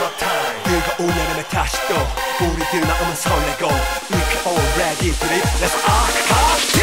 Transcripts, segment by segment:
뜨거운 여름에 다시 또 우리들 마음은 설레고 We can already do it. Let's party.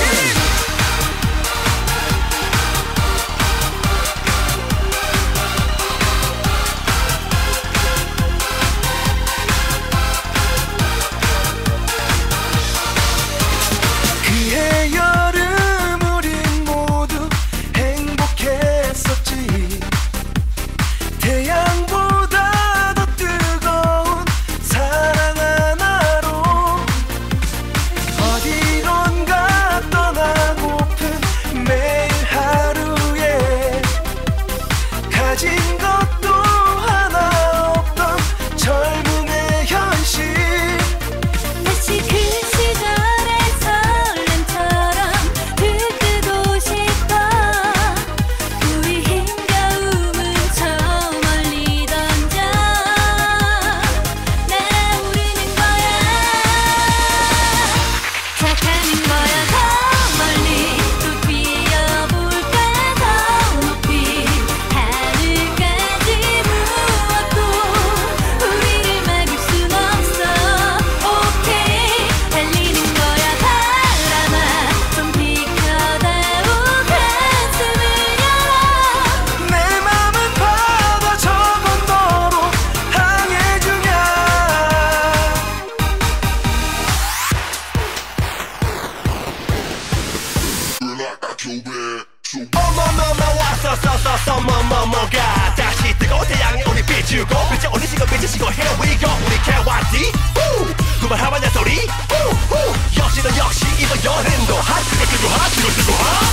어머머머 왔었었었어 뭐뭐뭐가 다시 뜨거운 태양에 우리 비추고 빛에 올리시고 비치시고 Here we go 우리 캐와디 그만하마냐 소리 역시 너 역시 이번 여름도 핫 뜨거 핫 뜨거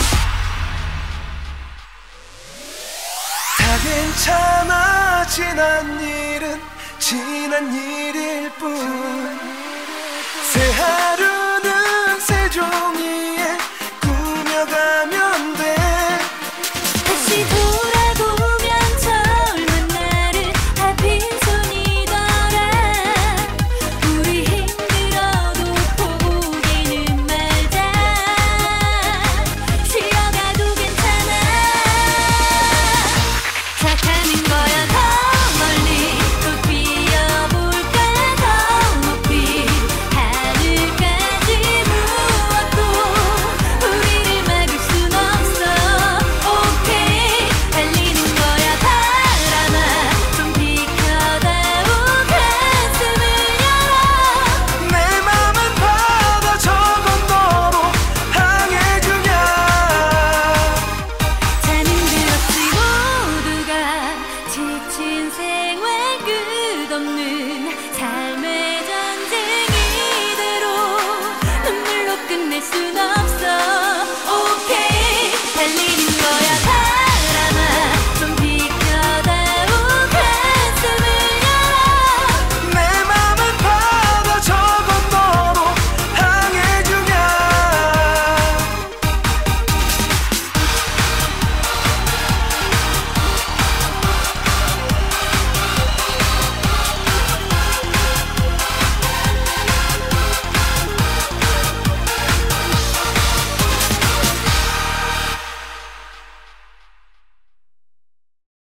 다 괜찮아 지난 일은 지난 일일 뿐 새 하루